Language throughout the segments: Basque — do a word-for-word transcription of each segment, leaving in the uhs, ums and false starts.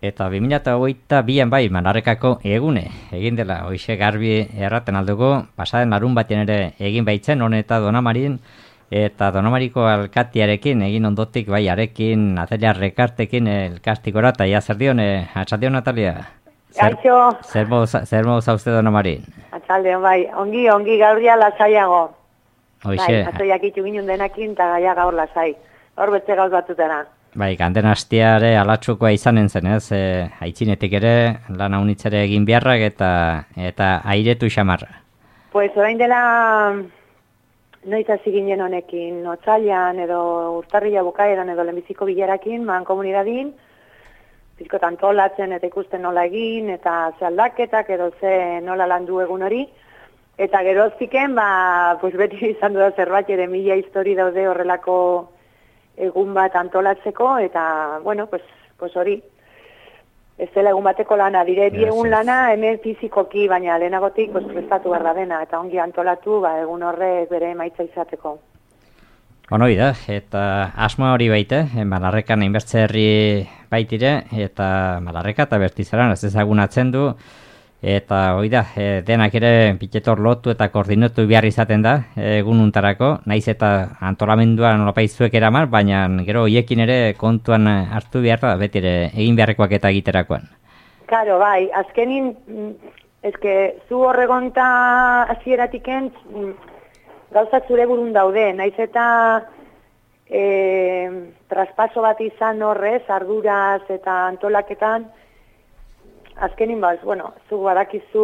Eta bi mila hogeita bian bai, Malarrekako egune, egin dela, hoxe garbi erraten aldugu, pasaden larun batean ere egin baitzen, hone eta Donamarin, eta Donamariko alkatiarekin, egin ondotik bai, arekin, Natalia Rekartekin, elkastikora, eta ia zer dion, eh, atxaldion, Natalia? Gaixo. Zer moz hauzte Donamarin? Atxaldion, bai, ongi, ongi gaurria lasaiago. Hoxe. Bai, atzoiak itxu ginen denakin, eta gaia gaur lasai. Hor beste gauz batutena. Bai, kanten hastiare alatsukoa izanen zen, ez? E, aitzinetik ere, lan haunitzere egin beharrak eta eta airetu xamarra. Pues orain dela noiz hasi ginen honekin, otsailean edo urtarrila bukaeran edo lehenbiziko bilerakin, man komunidadin, bizkot antolatzen eta ikusten nola egin, eta ze aldaketak edo ze nola landu egun hori. Eta geroztiken, ba, pues beti izan du da zerbait ere mila histori daude horrelako egun bat antolatzeko, eta, bueno, pues, pues hori, ez dela egun bateko lana, dire bi egun lana hemen fizikoki, baina lehenagotik pues, prestatu behar da dena, eta ongi antolatu, ba, egun horrek bere emaitza izateko. Ono da, eta asmoa hori baite, Malarrekan hainbertze herri baitire, eta Malarreka eta Bertizaran ez ezagunatzen du, eta hoi da, e, denak ere piketor lotu eta koordinatu behar izaten da egun untarako, naiz eta antolamendua nolapaizuek eraman, baina gero hoiekin ere kontuan hartu behar da, beti ere egin beharrekoak eta egiterakoan. Karo, bai, azkenin, ezke, zu horregonta hasieratikent gauza zure burun daude, naiz eta e, traspaso bat izan horrez, arduraz eta antolaketan, azkenin baz, bueno, zu badakizu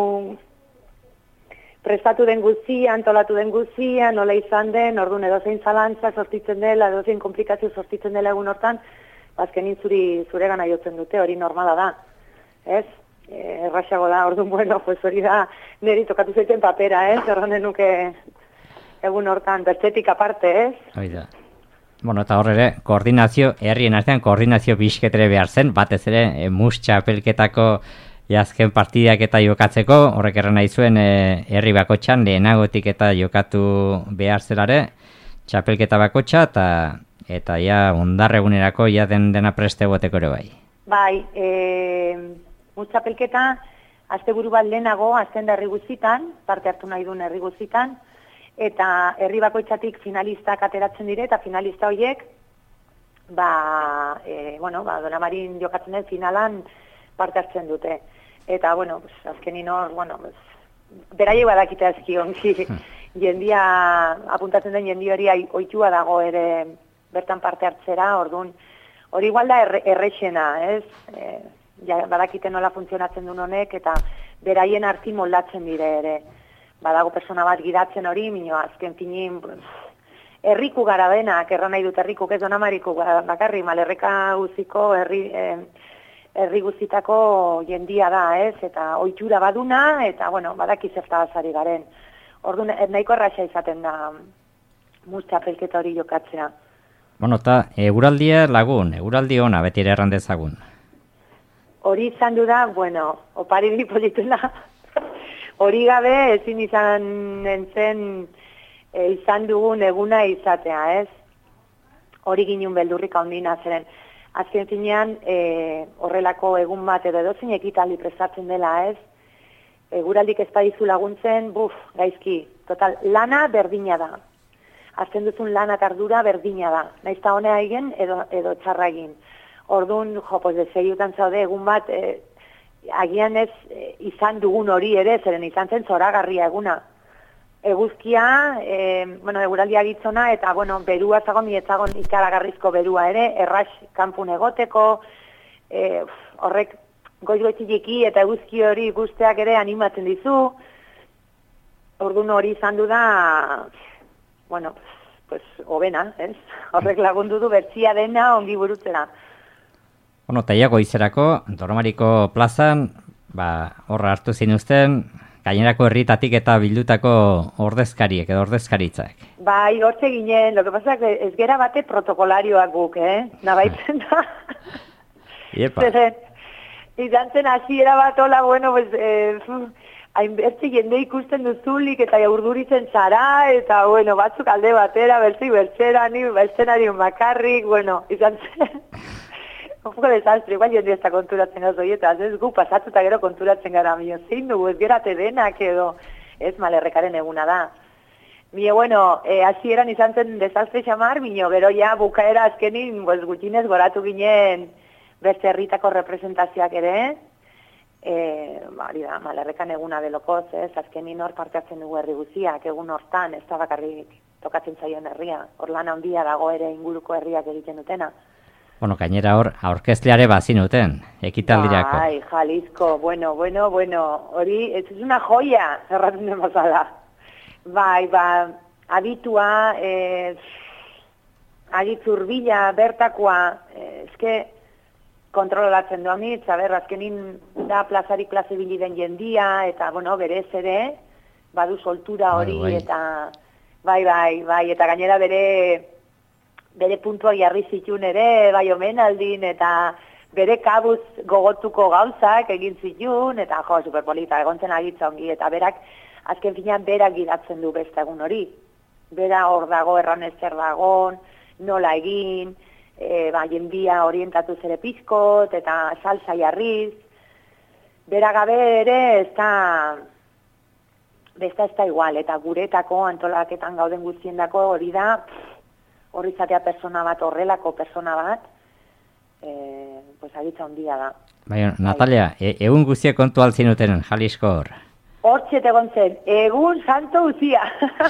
prestatu den guztia, antolatu den guztia, nola izan den, orduan edozein zalantza sortitzen dela, edozein komplikazio sortitzen dela egun hortan, azkenin zuri zure gana jotzen dute, hori normala da, ez? E, erraxago da, orduan, bueno, pues hori da, niri tokatu zaiten papera, ez? Erronen nuke egun hortan, bertzetik aparte, ez? Hoi da. Bueno, eta horre ere, koordinazio, herrien artean koordinazio bizketere behar zen, batez ere, e, mus txapelketako jazken partidak eta jokatzeko, horrek erran nahi zuen, e, herri bakotxan, lehenagotik eta jokatu behar zelare, txapelketa bakotxa, eta eta ja, ondarregunerako, ja den dena preste goteko ere bai. Bai, e, mus txapelketa, azte buru bat lehenago, azten da herri guzitan, parte hartu nahi duen herri guzitan, eta herri bakoitzatik finalistak ateratzen dire, eta finalista horiek, ba, e, bueno, ba, Donamarin jokatzen den finalan parte hartzen dute. Eta, bueno, pues, azkenin hor, bueno, pues, beraiek badakite azki ongi, jendia, apuntatzen den jendi hori ohitua dago ere bertan parte hartzera, orduan, hori igual da erre, errexena, ez? E, ja, badakite nola funtzionatzen duen honek, eta beraien arti moldatzen dire ere. Badago persona bat gidatzen hori, minio azken finin, herriku gara denak, erran nahi dut herrikuk ez Donamariko, bakarri, Malerreka guziko herri, eh, herri guzitako jendia da, ez, eta ohitura baduna, eta, bueno, badaki zerta bazari garen. Orduan, nahiko erraxa izaten da mus txapelketa hori jokatzea. Bueno, eta eguraldia lagun, eguraldi ona, beti ere erran dezagun. Hori izan du da, bueno, opari bi politela, hori gabe ezin izan entzen e, izan dugun eguna izatea, ez? Hori ginen beldurrik handina zeren. Azken finean e, horrelako egun bat edo edozein ekitaldi prestatzen dela, ez? Eguraldik ez badizu laguntzen, buf, gaizki. Total, lana berdina da. Azten duzun lana eta ardura berdina da. Naizta honea egin edo, edo txarra egin. Orduan, jo, pues, deseiutan zaude egun bat, e, agian ez e, izan dugun hori ere, zeren izan zen zoragarria eguna. Eguzkia, e, bueno, eguraldia gitzona, eta, bueno, berua zagon, mietzagon ikaragarrizko berua ere, errax kanpun egoteko, e, horrek goiz-goitzileki eta eguzki hori ikusteak ere animatzen dizu. Orduan hori izan du da, bueno, pues, obena, ez? Horrek lagundu du bertzia dena ongi burutzera. Bueno, taiago izerako, Donamariko plazan, ba, horra hartu zinuzten, gainerako herritatik eta bildutako ordezkariek edo ordezkaritzak. Bai, hortze ginen, lo que pasa ez gera bate protokolarioak guk, eh? Nabaitzen da. Iepa. Izan zen hasiera bat hola, bueno, pues, eh, hainbertze jende ikusten duzulik eta urduritzen zara, eta, bueno, batzuk alde batera, bertzi bertzera, ni bertzenari bakarrik, bueno, izan zen... un poco desastre, igual jende ez da konturatzen gauz horietaz, ez gu pasatuta gero konturatzen gara, mio, zein dugu, ez gerate denak edo, ez malerrekaren eguna da. Mio, bueno, eh, hasieran izan zen desastre xamar, mio, gero ja bukaera azkenin, pues, gutxinez goratu ginen beste herritako representazioak ere, eh, hori da, malerrekan eguna belokoz, ez, azkenin hor parte hartzen dugu herri guziak, egun hortan, ez da bakarrik tokatzen zaion herria, hor lan handia dago ere inguruko herriak egiten dutena. Bueno, gainera hor, aurkezleare bazinuten, ekitaldirako. Bai, Jalisco, bueno, bueno, bueno, hori, ez es una joya, erratzen den bazala. Bai, ba, abitua, eh, agitz urbila, bertakoa, eh, eske kontrolatzen du amitz, aber, azkenin da plazarik plaza ibili den jendia, eta, bueno, berez ere, badu soltura hori, bai, bai. eta, bai, bai, bai, eta gainera bere, bere puntuak jarri zituen ere, bai omenaldin, eta bere kabuz gogotuko gauzak egin zituen, eta jo, superpolita, egontzen agitza ongi, eta berak, azken finean berak gidatzen du beste egun hori. Bera hor dago, erran ezer dagon, nola egin, e, ba, jendia orientatu zere pizkot, eta salsa jarriz. Bera gabe ere, ez da, besta ez da igual, eta guretako antolaketan gauden guztiendako hori da, hori izatea persona bat, horrelako persona bat, e, pues agitza ondia da. Bai, Natalia, e egun guztiak kontu altzinuten, Jalisco hor. Hortxe egon zen, egun santo uzia.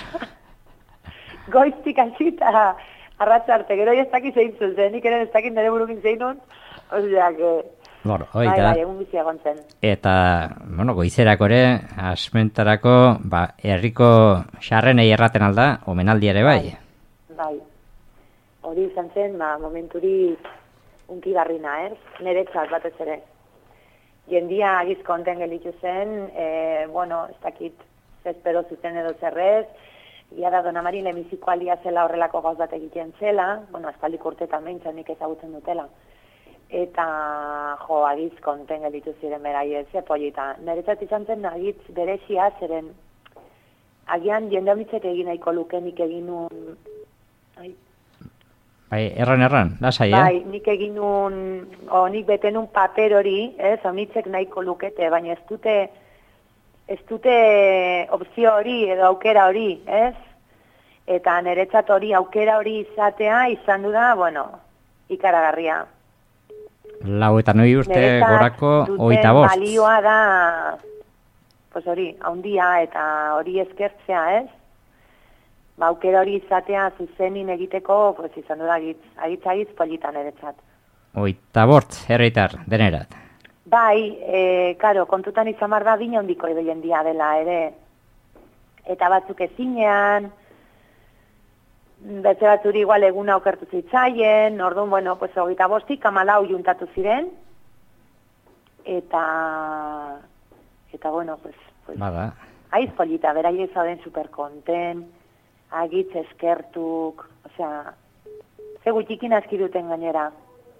Goiztik hasita arratzarte, gero ez dakit zein zuzen, nik ere ez dakit nire burukin zein nun, osea, que... Bueno, bai, oita, bai, egun guztia egon zen. eta, bueno, goizerako ere, asmentarako, ba, herriko xarrenei erraten alda, omenaldi ere bai. Bai, hori izan zen, ba, momenturi unkigarrina, ez? Niretzat batez ere. Jendia agiz konten gelitu zen, e, bueno, ez dakit zespero zuten edo zerrez, ia da Dona Mari lemiziko alia zela horrelako gauz bat egiten zela, bueno, aspaldik urtetan behintzen nik ezagutzen dutela. Eta, jo, agiz konten gelitu ziren beraiez, ze polita. Niretzat izan zen agitz berezia, zeren agian jende honitzek egin nahiko luke nik egin nun... Ai, Bai, erran, erran, lasai, eh? bai, nik egin un, o nik beten un paper hori, ez, honitzek nahiko lukete, baina ez dute, ez dute opzio hori edo aukera hori, ez? Eta niretzat hori aukera hori izatea izan du da, bueno, ikaragarria. Lau eta noi urte gorako oita bost. Balioa da, pues hori, haundia eta hori eskertzea, ez? Ba, aukera hori izatea zuzenin egiteko, pues izan du da agitz, agitz, agitz politan eretzat. Oita bort, herritar, denerat. Bai, e, karo, kontutan izan bar da dina hondiko edo jendia dela ere. Eta batzuk ezinean, beste batzuri igual eguna okertu zitzaien, orduan, bueno, pues hogeita bostik, amalau juntatu ziren, eta, eta bueno, pues, pues Bada. Aiz polita, beraiek zauden superkonten, agitz eskertuk, osea, ze gutxikin aski duten gainera.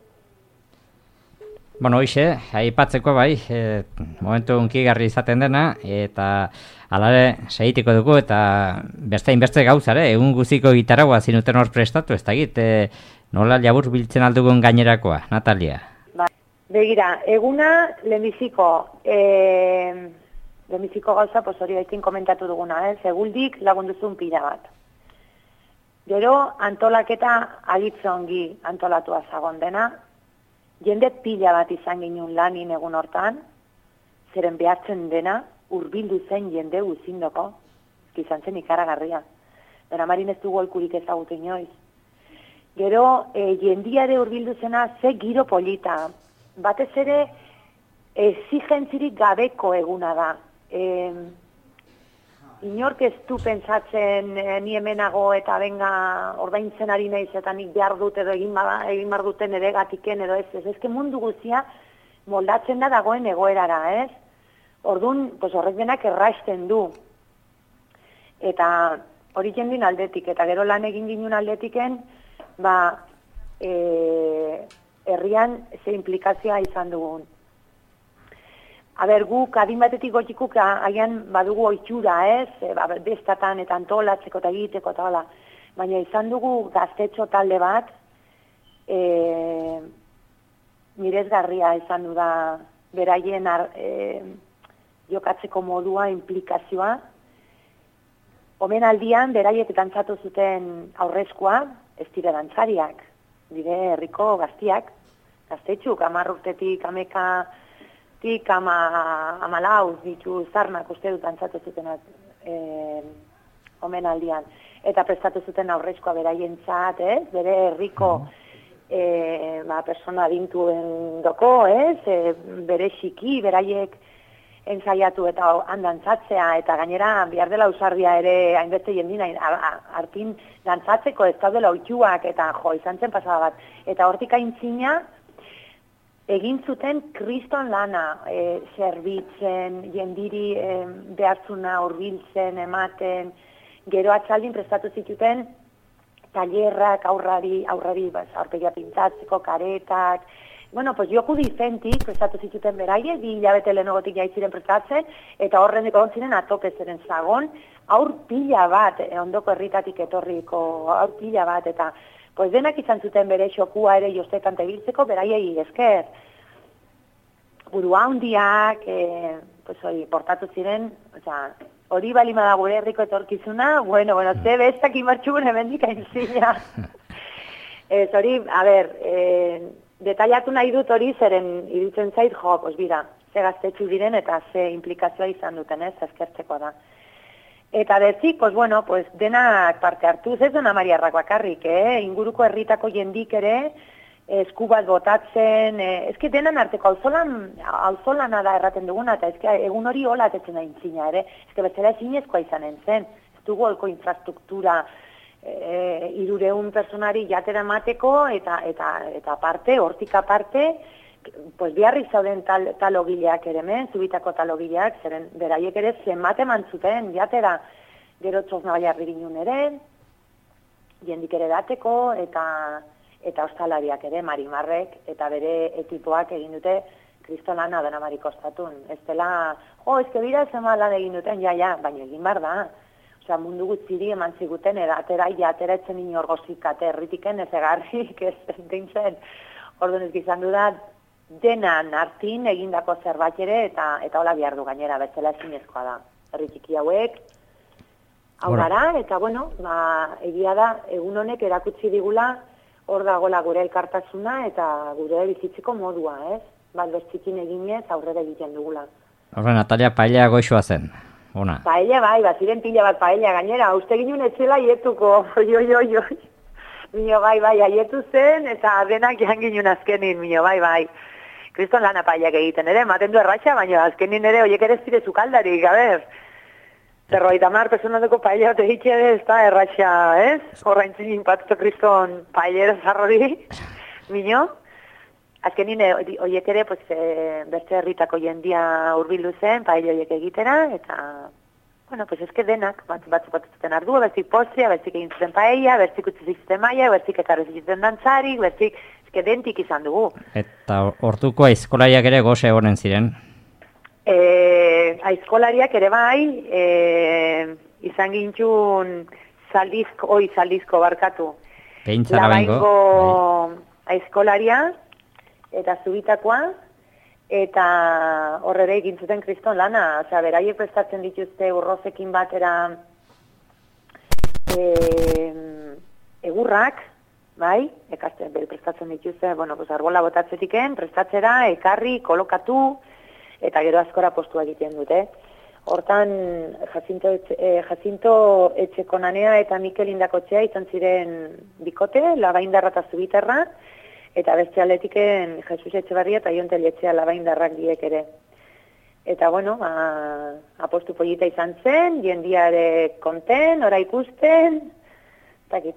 Bueno, hoxe, aipatzeko bai, e, momentu unkigarri izaten dena, eta alare segitiko dugu, eta beste inbeste gauzare, egun guziko gitarragoa zinuten hor prestatu, ez da git, e, nola labur biltzen aldugun gainerakoa, Natalia? Ba, begira, eguna lehenbiziko, e, lehenbiziko gauza, pues hori haitin komentatu duguna, ez, eguldik lagunduzun pila bat. Gero, antolaketa agitze ongi antolatua zagon dena, jende pila bat izan ginen lanin egun hortan, zeren behartzen dena, hurbildu zen jende guzindoko, izan zen ikaragarria. Dona Marin ez dugu olkurik ezagutu inoiz. Gero, e, jendiare hurbildu zena, ze giro polita. Batez ere, exigentzirik gabeko eguna da. E, Inork ez du pentsatzen eh, ni hemenago eta benga ordaintzen ari naiz eta nik behar dut edo egin bada, egin behar duten ere gatiken edo ez. Ez ezke mundu guztia moldatzen da dagoen egoerara, ez? Orduan, pues horrek denak erraisten du. Eta hori jendin aldetik, eta gero lan egin ginen aldetiken, ba, e, herrian ze implikazioa izan dugun. A ber, guk adin batetik gotikuk haian badugu oitxura, ez? E, ba, bestatan eta antolatzeko eta egiteko eta hala. Baina izan dugu gaztetxo talde bat, e, miresgarria izan du da beraien ar, e, jokatzeko modua, implikazioa. Omenaldian, beraiek dantzatu zuten aurrezkoa, ez dira dantzariak, dire herriko gaztiak, gaztetxuk, hamar urtetik, amekatik, ama, amalau, ditu zarnak uste dut dantzatu zuten e, omenaldian. Eta prestatu zuten aurrezkoa beraientzat, ez? Bere herriko e, ba, persona adintuen doko, ez? E, bere xiki, beraiek ensaiatu eta handantzatzea, eta gainera behar dela usardia ere hainbeste jendina, hartin dantzatzeko ez daudela oituak, eta jo, izan zen pasada bat. Eta hortik aintzina, egin zuten kriston lana, e, zerbitzen, jendiri e, behartzuna hurbiltzen, ematen, gero atzaldin prestatu zituten tailerrak aurrari, aurrari aurpegia pintzatzeko, karetak, bueno, pues joku dizentik prestatu zituten beraie, bi hilabete lehenagotik jaitziren prestatzen, eta horren egon ziren atope zeren zagon, aur pila bat, eh, ondoko herritatik etorriko aur pila bat, eta pues denak izan zuten bere xokua ere jostekan tebiltzeko, beraiei esker. Buru handiak, eh, pues hori, portatu ziren, oza, hori balima da gure herriko etorkizuna, bueno, bueno, ze bestak imartxugun hemendik aintzina. Ez hori, a ber, eh, detaiatu nahi dut hori zeren iruditzen zait, jo, pues bira, ze gaztetxu diren eta ze implikazioa izan duten, ez, eskertzeko da. Eta bertzik, pues bueno, pues denak parte hartuz, ez dena mariarrak bakarrik, eh? Inguruko herritako jendik ere, esku bat botatzen, eh? ezke denan arteko auzolan, auzolana da erraten duguna, eta ezke egun hori hola atetzen da intzina, ere? Ezke betzela ezinezkoa izanen zen, ez dugu holko infrastruktura, E, irureun personari jatera emateko eta eta eta parte, hortik aparte, pues biharri zauden tal, talogileak ere men, zubitako talogileak, zeren beraiek ere zenbat eman zuten jatera, gero txosna baiarri ginun ere, jendik ere dateko, eta eta ostalariak ere, marimarrek, eta bere ekipoak egin dute kristolana dena marikostatun. Ez dela, jo, ezke bira zema lan egin duten, ja, ja, baina egin bar da. Mundu guztiri eman ziguten, atera atera etzen inorgozik ate erritiken ez egarrik, ez dintzen. Orduan ez gizan du da, denan hartin egindako zerbait ere, eta eta hola behar du gainera, betzela ezinezkoa da. Erritiki hauek, hau gara, eta bueno, ba, egia da, egun honek erakutsi digula, hor dagoela gure elkartasuna, eta gure bizitzeko modua, ez? Bat bestikin eginez, aurrera egiten dugula. Horre, Natalia, paella goixoa zen. Ona. Paella bai, baziren pila bat paella gainera, uste ginen etxela aietuko, jo, jo, jo, mino bai, bai, aietu zen, eta denak jan ginen azkenin, mino bai, bai. Kriston lana paellak egiten ere, maten du erratxa, baina azkenin ere, oiek ere zire zukaldarik, a ber. Zerroita mar, personateko paella ote hitxe ez da erratxa, ez? Horra intzin impatuto kriston paellera zarrori, mino. Azkenin, oiek ere, pues, e, beste herritako jendia hurbildu zen, paella oiek egitera, eta, bueno, pues, ezke denak, batzuk batzuk batzuten ardua, berzik postria, berzik egin zuten paella, berzik utzi zuten maia, berzik ekarri zuten dantzarik, berzik, ezke dentik izan dugu. Eta orduko aizkolariak ere goze egonen ziren? E, aizkolariak ere bai, e, izan gintxun zaldizko, oi, zaldizko barkatu. Peintzara bengo. Labaingo aizkolaria, eta zubitakoa, eta horrere egin zuten kriston lana, osea, beraiek prestatzen dituzte urrozekin batera e, egurrak, bai, ekasten, prestatzen dituzte, bueno, pues arbola botatzetiken, prestatzera, ekarri, kolokatu, eta gero askora postua egiten dute. Hortan, Jacinto, eh, Jacinto Etxekonanea eta Mikel Indakotxea izan ziren bikote, Labaindarra eta Zubiterra, eta beste aletiken Jesus Etxebarria eta Jon Teletxea Labaindarrak diek ere. Eta, bueno, a, apostu polita izan zen, jendia ere konten, ora ikusten, takit.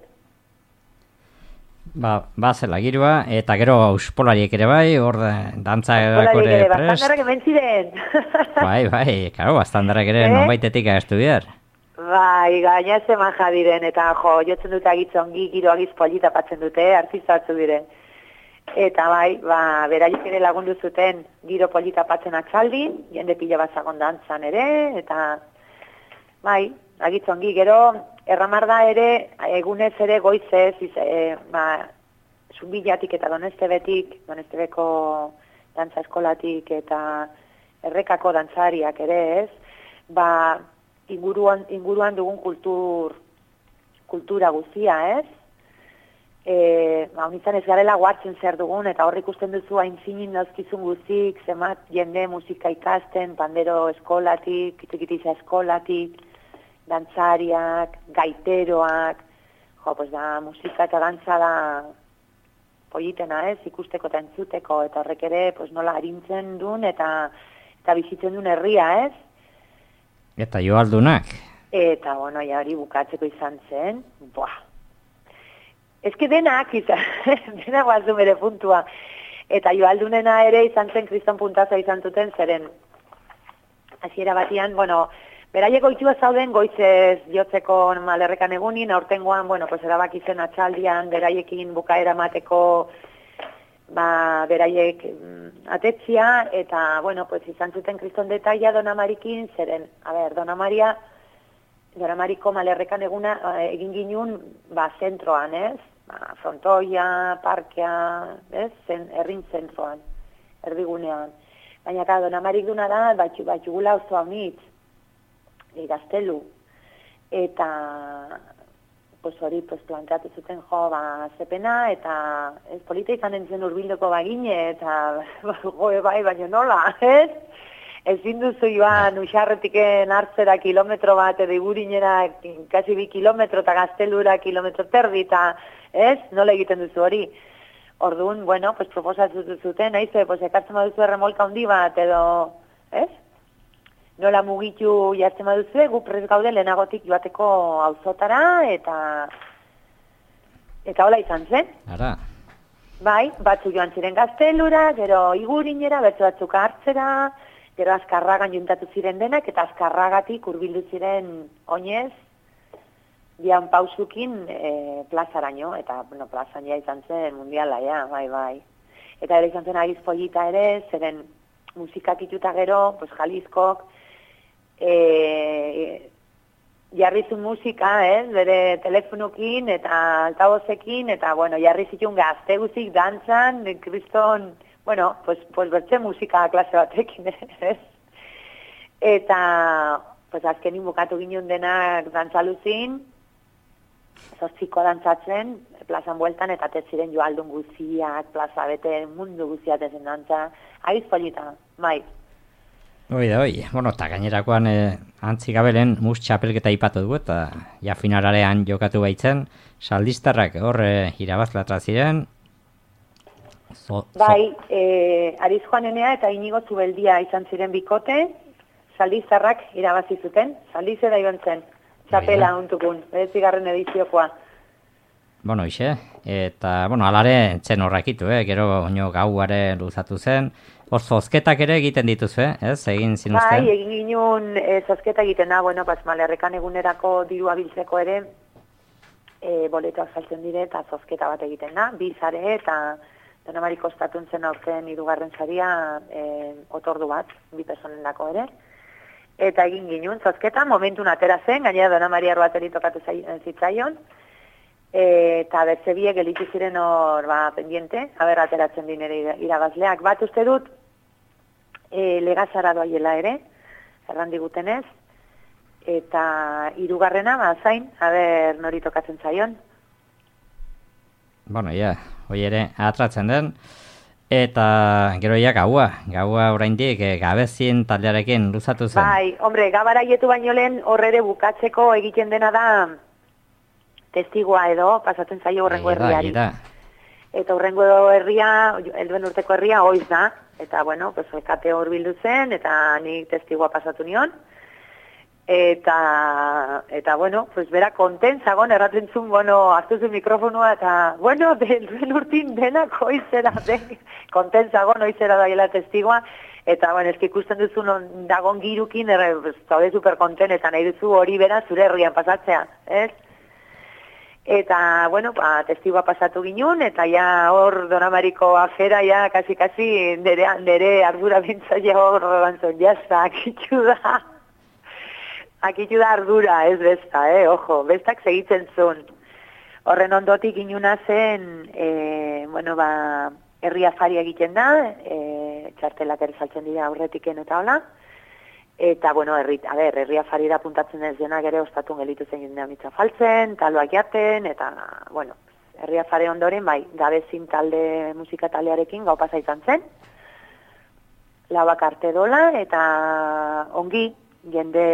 Ba, ba zela girua, eta gero auspolariek ere bai, hor dantza edako ere prest. Bastandarrak hemen ziren. Bai, bai, karo, bastandarrak ere eh? nonbaitetik agestu bihar. Bai, gaina zeman jadiren, eta jo, jotzen dute agitzongi, giro agiz polita patzen dute, artista batzu diren. Eta bai, ba, beraiek ere lagundu zuten giro polita patzen atzaldin, jende pila bat zagon dantzan ere, eta bai, agitzongi, gero erramar da ere, egunez ere goizez, e, ba, Zumbilatik eta Donestebetik, Donestebeko dantza eskolatik eta Errekako dantzariak ere ez, ba, inguruan, inguruan dugun kultur, kultura guztia ez, e, ba, unizan ez garela guartzen zer dugun, eta hor ikusten duzu hain zinin dauzkizun guztik, zemat jende musika ikasten, pandero eskolatik, kitikitisa eskolatik, dantzariak, gaiteroak, jo, pues da, musika eta dantza da politena ez, ikusteko eta entzuteko, eta horrek ere, pues nola harintzen duen, eta eta bizitzen duen herria, ez? Eta joaldunak. Eta, bueno, ja hori bukatzeko izan zen, buah. Ez que denak izan, denak guazu bere puntua. Eta joaldunena ere izan zen, kriston puntaza izan zuten, zeren, hasiera batian, bueno, beraiek goitua zauden goizez jotzeko malerrekan egunin, aurtengoan, bueno, pues erabaki zen atxaldian, beraiekin bukaera mateko, ba, beraiek mm, atetzia, eta, bueno, pues izan zuten kriston detaila Dona Marikin, zeren, a ber, Dona Maria, Dona Mariko malerrekan eguna egin ginun, ba, zentroan, ez? Ba, frontoia, parkea, ez? Zen, errin zentroan, erdigunean. Baina, ka, Dona Marik duna da, batxu, batxugula oso haunitz, e, gaztelu, eta pues hori pues planteatu zuten jo, ba, zepena, eta ez polita izan entzen urbildoko bagine, eta goe bai, baina nola, ez? Ezin duzu joan Uxarretiken hartzera kilometro bat, edo Igurinera kasi bi kilometro, eta Gaztelura kilometro terdi, eta ez? Nola egiten duzu hori? Orduan, bueno, pues proposatu zuten, haize, pues ekartzen baduzu erremolka handi bat, edo, ez? Nola mugitu jartzen baduzue, gu prez gaude lehenagotik joateko auzotara, eta eta hola izan zen. Ara. Bai, batzu joan ziren Gaztelura, gero Igurinera, bertzu batzuk hartzera, gero Azkarragan juntatu ziren denak, eta Azkarragatik hurbildu ziren oinez, dian pausukin e, plazaraino, eta, bueno, plazan ja izan zen mundiala, ja, bai, bai. Eta ere izan zen agiz polita ere, zeren musikak ituta gero, pues Jalizkok, E, jarrizun musika, eh, bere telefonukin eta altabozekin, eta, bueno, jarri zitun gazte guzik dantzan, kriston, bueno, pues, pues bertze musika klase batekin, ez? Eta, pues, azkenin bukatu ginen denak dantzaluzin, zortziko dantzatzen, plazan bueltan, eta tetziren joaldun guziak, plaza bete, mundu guziak ezen dantza, agiz polita, bai. Hoi da, hoi. Bueno, eta gainerakoan eh, antzik gabelen mus txapelketa ipatu dugu, eta ja finalarean jokatu baitzen, saldistarrak hor eh, irabazlatra ziren. So, bai, so. eh, Ariz Juanenea eta Inigo Zubeldia izan ziren bikote, saldistarrak irabazi zuten, saldize da joan zen, txapela untukun, beretzigarren ediziokoa. Bueno, ixe, eta, bueno, alare zen horrakitu, eh? Gero oino gauare luzatu zen, hor zozketak ere egiten dituzu, eh? Ez, egin zinuzten? Bai, egin ginun e, zozketa egiten da, bueno, pas malerrekan egunerako dirua biltzeko ere, e, boletoak saltzen dire, eta zozketa bat egiten da, bi zare, eta Dona Mari kostatun zen aurten hirugarren saria e, otordu bat, bi personen dako ere, eta egin ginun zozketa, momentun atera zen, gainera Dona Mari arroateri tokatu zitzaion, eta bertze biek elitu ziren hor ba, pendiente, haber ateratzen dinere irabazleak. Bat uste dut, e, legazara doaiela ere, erran digutenez, eta hirugarrena ba, zain, haber nori tokatzen zaion. Bueno, ja, hoi ere atratzen den, eta gero ja gaua, gaua oraindik e, gabezien taldearekin luzatu zen. Bai, hombre, gabara hietu baino lehen horre ere bukatzeko egiten dena da, testigua edo, pasatzen zaio horrengo herriari. Eta horrengo herria, helduen urteko herria, oiz da. Eta, bueno, pues, elkate hor bildu zen, eta nik testigua pasatu nion. Eta, eta bueno, pues, bera kontenzagon, erraten zuen, bueno, hartu zuen mikrofonua, eta, bueno, helduen urtin denak oizera, den, kontenzagon oizera daiela testigua. Eta, bueno, eski ikusten duzu non dagon girukin, erre, pues, zaude superkonten, eta nahi duzu hori bera zure herrian pasatzea, ez? Eta, bueno, ba, testigua pasatu ginun, eta ja hor Dona Mariko afera, ja, kasi-kasi, nire, nire ardura bintzaia hor bantzon, jazta, akitu da. Akitu da ardura, ez besta, eh, ojo, bestak segitzen zuen. Horren ondotik inuna zen, e, bueno, ba, herri afari egiten da, e, txartelak ere saltzen dira aurretiken eta hola, eta, bueno, herri, a ber, herri afarira puntatzen ez denak ere ostatun gelitu zen jendea mitza faltzen, taloak jaten, eta, bueno, herri afari ondoren, bai, gabezin talde, musika taldearekin gau pasa izan zen, lauak arte dola, eta ongi, jende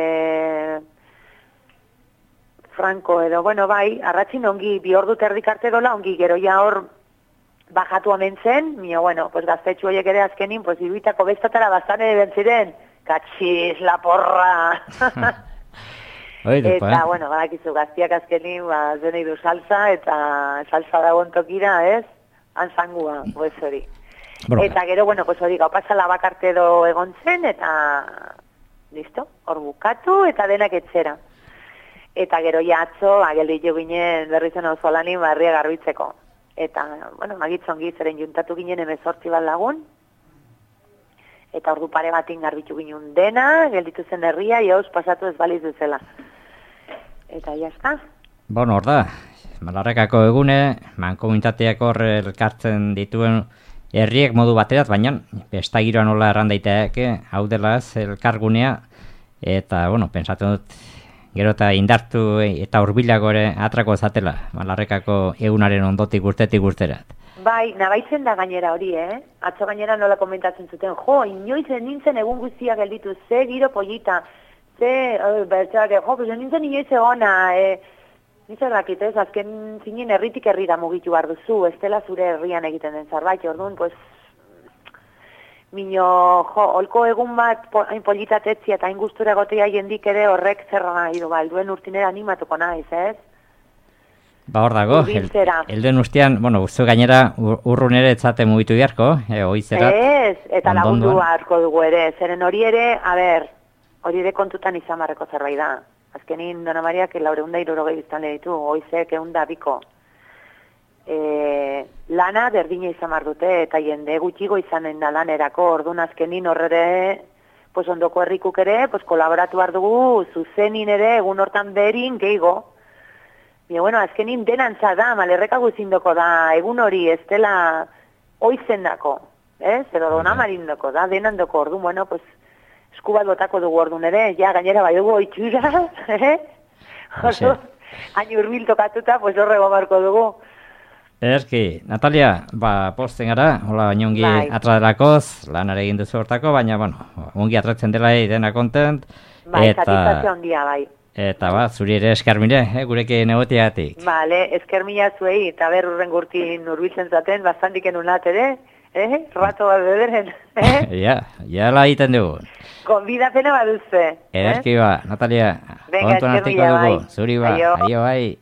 franko edo, bueno, bai, arratzin ongi, bi ordu terdik arte dola, ongi, gero ja hor bajatu omen zen, mio, bueno, pues gaztetxu horiek ere azkenin, pues iruitako bestatara bastane bentziren, katxiz, la porra. Oide, eta, pa. bueno, badakizu gaztiak azkenin, ba, zenei du salsa, eta salsa dagoen tokira, ez? Anzangua, pues hori. Bueno, eta gero, bueno, pues hori, gau pasala bakarte do egon zen, eta, listo, hor bukatu, eta denak etxera. Eta gero ja atzo, agelditu ginen berrizen oso lanin barria garbitzeko. Eta, bueno, magitzon gizeren juntatu ginen emezortzi bat lagun, eta ordu pare batin garbitu ginen dena, gelditu zen herria, jauz pasatu ez baliz duzela. Eta jazta. Bueno, hor da, Malarrekako egune, mankomunitateak hor elkartzen dituen herriek modu baterat, baina besta giroa nola erran daiteake, hau dela ez elkargunea, eta, bueno, pensatzen dut, gero eta indartu eta hurbilago ere atrako zatela, Malarrekako egunaren ondotik urtetik urterat. Bai, nabaitzen da gainera hori, eh? Atzo gainera nola komentatzen zuten, jo, inoiz nintzen egun guztia gelditu, ze giro pollita, ze, uh, bertxak, jo, pues nintzen inoiz egona, eh? Nizer dakit, ez, azken zinen herritik herrira mugitu behar duzu, ez dela zure herrian egiten den zarbait, orduan, pues, mino, jo, holko egun bat po, hain politatetzi eta hain gustura gotea jendik ere horrek zerra nahi du, balduen urtinera animatuko naiz, ez? Ba hor dago, Urbiltzera. el, elduen ustean, bueno, zu gainera ur, urrun ere etzate mugitu beharko, e, oizerat. Ez, eta lagundu ondondoan. beharko dugu ere, zeren hori ere, a ber, hori ere kontutan izan barreko zerbait da. Azkenin, Dona Mariak laureunda irurogei biztanle ditu, oizek eunda biko. E, lana berdina izan bar dute, eta jende gutxigo izanen da lanerako, orduan azkenin horrere, pues ondoko herrikuk ere, pues kolaboratu behar dugu, zuzenin ere, egun hortan berin, gehigo. Bia, bueno, azkenin denantza da, malerrekago zindoko da, egun hori ez dela oizendako, ez? Edo Dona Marindoko da, denandoko orduan, bueno, pues, esku bat botako dugu orduan ere, ja, gainera bai dugu oitxura, eh? Ordu, hain urbil tokatuta, pues horrego marko dugu. Erki, Natalia, ba, posten gara, hola, baina ongi Bai. atradelakoz, lanare egin duzu hortako, baina, bueno, ongi atratzen dela dena kontent, Bai, eta, satisfazio handia, bai. eta, ba, zuri ere eskarmire, eh, gurekin egoteatik. Vale, esker mila zuei, eta ber urren gurtin urbiltzen zaten, bastantiken unat ere, eh? Rato bat bederen, eh? Ja, ja la egiten dugu. Konbidapena baduzue. Ederki ba, Natalia, Venga, kontuan esker artiko mila, dugu, bai. zuri ba, Aio. aio bai.